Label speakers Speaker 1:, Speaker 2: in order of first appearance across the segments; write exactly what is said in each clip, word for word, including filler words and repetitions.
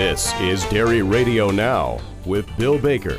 Speaker 1: This is Dairy Radio Now with Bill Baker.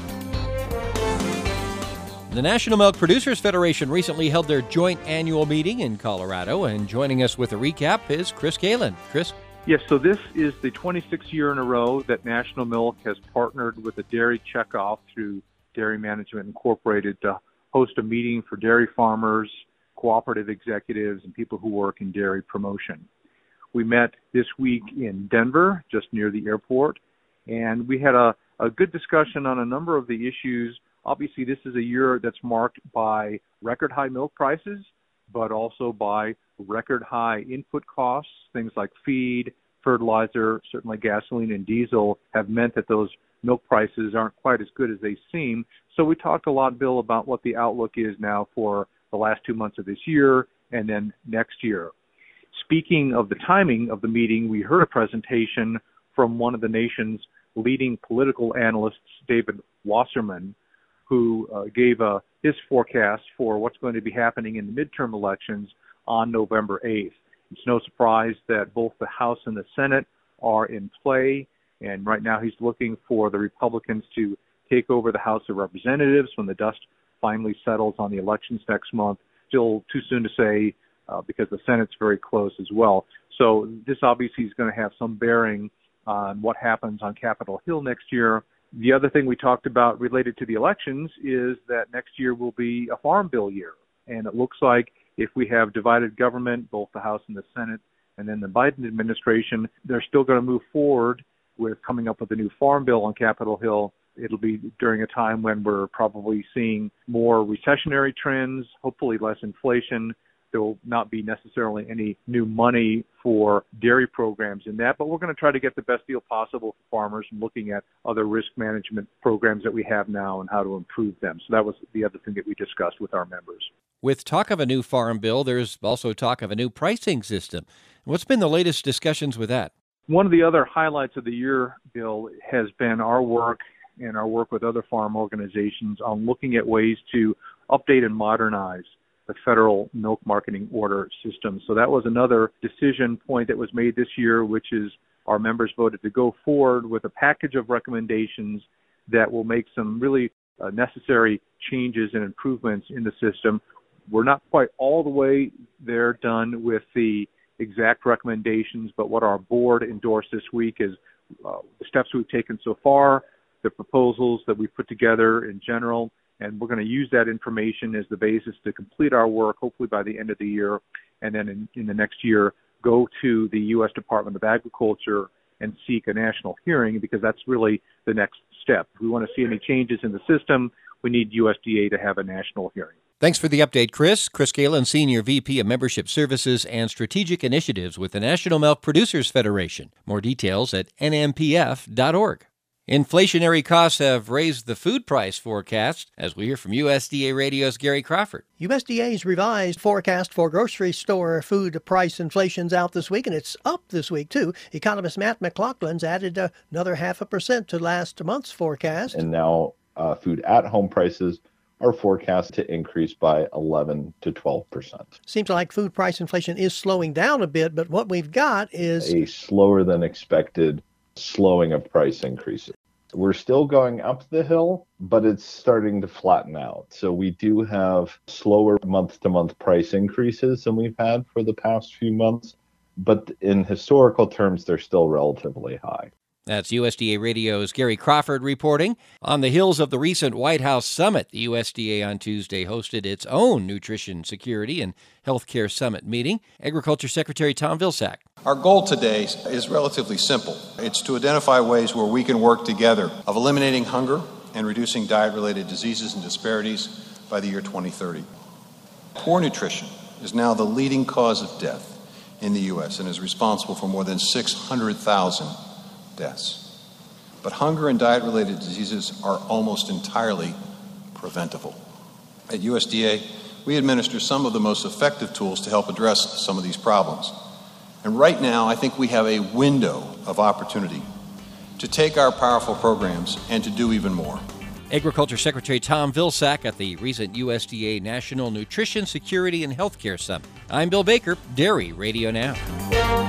Speaker 2: The National Milk Producers Federation recently held their joint annual meeting in Colorado, and joining us with a recap is Chris Galen. Chris?
Speaker 3: Yes, so this is the twenty-sixth year in a row that National Milk has partnered with the Dairy Checkoff through Dairy Management Incorporated to host a meeting for dairy farmers, cooperative executives, and people who work in dairy promotion. We met this week in Denver, just near the airport, and we had a, a good discussion on a number of the issues. Obviously, this is a year that's marked by record high milk prices, but also by record high input costs. Things like feed, fertilizer, certainly gasoline and diesel have meant that those milk prices aren't quite as good as they seem. So we talked a lot, Bill, about what the outlook is now for the last two months of this year and then next year. Speaking of the timing of the meeting, we heard a presentation from one of the nation's leading political analysts, David Wasserman, who uh, gave uh, his forecast for what's going to be happening in the midterm elections on November eighth. It's no surprise that both the House and the Senate are in play, and right now he's looking for the Republicans to take over the House of Representatives when the dust finally settles on the elections next month. Still too soon to say uh, because the Senate's very close as well. So this obviously is going to have some bearing on what happens on Capitol Hill next year. The other thing we talked about related to the elections is that next year will be a farm bill year. And it looks like if we have divided government, both the House and the Senate, and then the Biden administration, they're still going to move forward with coming up with a new farm bill on Capitol Hill. It'll be during a time when we're probably seeing more recessionary trends, hopefully less inflation. There will not be necessarily any new money for dairy programs in that, but we're going to try to get the best deal possible for farmers and looking at other risk management programs that we have now and how to improve them. So that was the other thing that we discussed with our members.
Speaker 2: With talk of a new farm bill, there's also talk of a new pricing system. What's been the latest discussions with that?
Speaker 3: One of the other highlights of the year, Bill, has been our work and our work with other farm organizations on looking at ways to update and modernize the federal milk marketing order system. So that was another decision point that was made this year, which is our members voted to go forward with a package of recommendations that will make some really uh, necessary changes and improvements in the system. We're not quite all the way there done with the exact recommendations, but what our board endorsed this week is uh, the steps we've taken so far, the proposals that we've put together in general, and we're going to use that information as the basis to complete our work, hopefully by the end of the year, and then in, in the next year, go to the U S Department of Agriculture and seek a national hearing, because that's really the next step. If we want to see any changes in the system, we need U S D A to have a national hearing.
Speaker 2: Thanks for the update, Chris. Chris Galen, Senior V P of Membership Services and Strategic Initiatives with the National Milk Producers Federation. More details at N M P F dot org. Inflationary costs have raised the food price forecast, as we hear from U S D A Radio's Gary Crawford.
Speaker 4: U S D A's revised forecast for grocery store food price inflation's out this week, and it's up this week, too. Economist Matt McLaughlin's added another half a percent to last month's forecast.
Speaker 5: And now uh, food at-home prices are forecast to increase by eleven to twelve percent.
Speaker 4: Seems like food price inflation is slowing down a bit, but what we've got is
Speaker 5: a slower than expected slowing of price increases. We're still going up the hill, but it's starting to flatten out. So we do have slower month-to-month price increases than we've had for the past few months, but in historical terms, they're still relatively high.
Speaker 2: That's U S D A Radio's Gary Crawford reporting. On the heels of the recent White House summit, the U S D A on Tuesday hosted its own Nutrition Security and Healthcare Summit meeting. Agriculture Secretary Tom Vilsack.
Speaker 6: Our goal today is relatively simple. It's to identify ways where we can work together of eliminating hunger and reducing diet-related diseases and disparities by the year twenty thirty. Poor nutrition is now the leading cause of death in the U S and is responsible for more than six hundred thousand deaths. But hunger and diet-related diseases are almost entirely preventable. At U S D A, we administer some of the most effective tools to help address some of these problems. And right now, I think we have a window of opportunity to take our powerful programs and to do even more.
Speaker 2: Agriculture Secretary Tom Vilsack at the recent U S D A National Nutrition Security and Healthcare Summit. I'm Bill Baker, Dairy Radio Now.